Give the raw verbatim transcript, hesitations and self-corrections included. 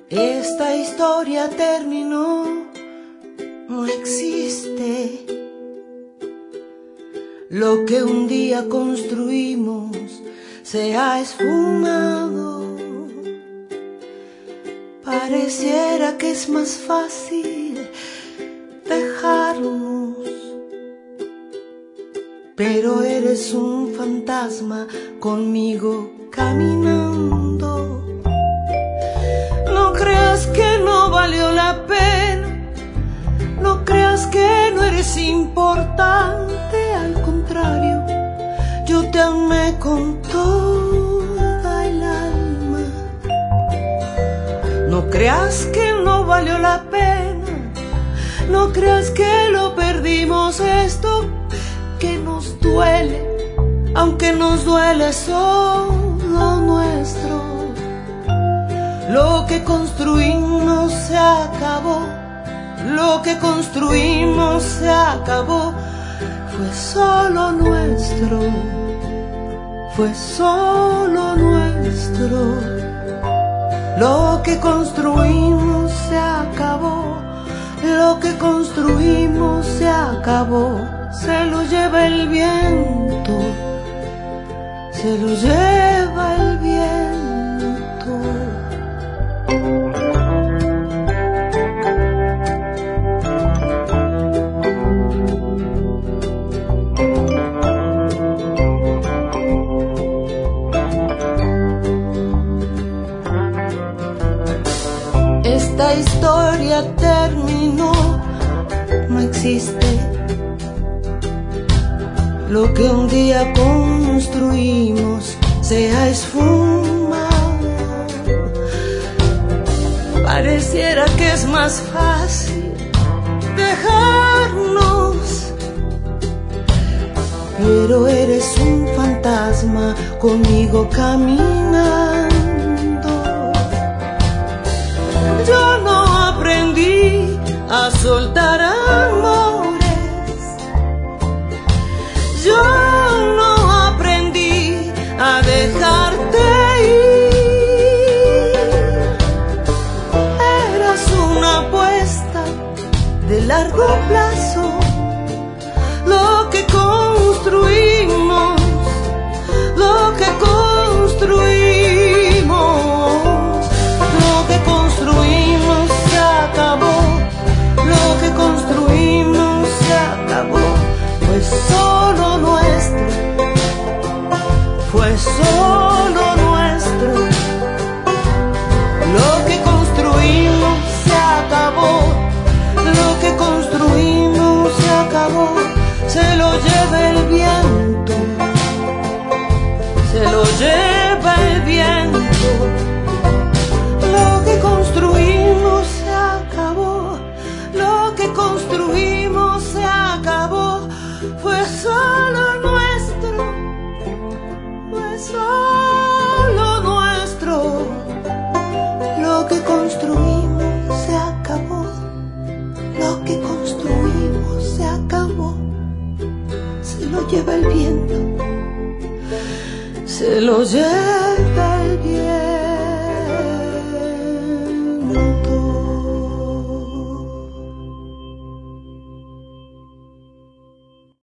Esta historia terminó, no existe. Lo que un día construimos se ha esfumado. Pareciera que es más fácil dejarnos, pero eres un fantasma conmigo caminando. No creas que no valió la pena, no creas que no eres importante, al contrario, yo te amé con toda el alma. No creas que no valió la pena, no creas que lo perdimos, esto que nos duele, aunque nos duele solo nuestro. Lo que construimos se acabó, lo que construimos se acabó, fue solo nuestro, fue solo nuestro. Lo que construimos se acabó, lo que construimos se acabó, se lo lleva el viento, se lo lleva el viento. Esta historia terminó, no existe. Lo que un día construimos se ha esfumado. Pareciera que es más fácil dejarnos, pero eres un fantasma conmigo caminando. Yo no aprendí a soltar amores, yo no aprendí a dejarte ir. Eras una apuesta de largo plazo, lo que construimos, lo que construimos, lo que construimos se acabó, lo que construimos se acabó, fue solo nuestro, fue solo nuestro. Lo que construimos se acabó, lo que construimos se acabó, se lo lleva el viento, se lo lleva el viento. Lo que construimos se acabó, lo que construimos se acabó, fue solo nuestro, fue solo nuestro. Lo que construimos se acabó, lo que construimos se acabó, se lo lleva el viento, se lo lleva el viento.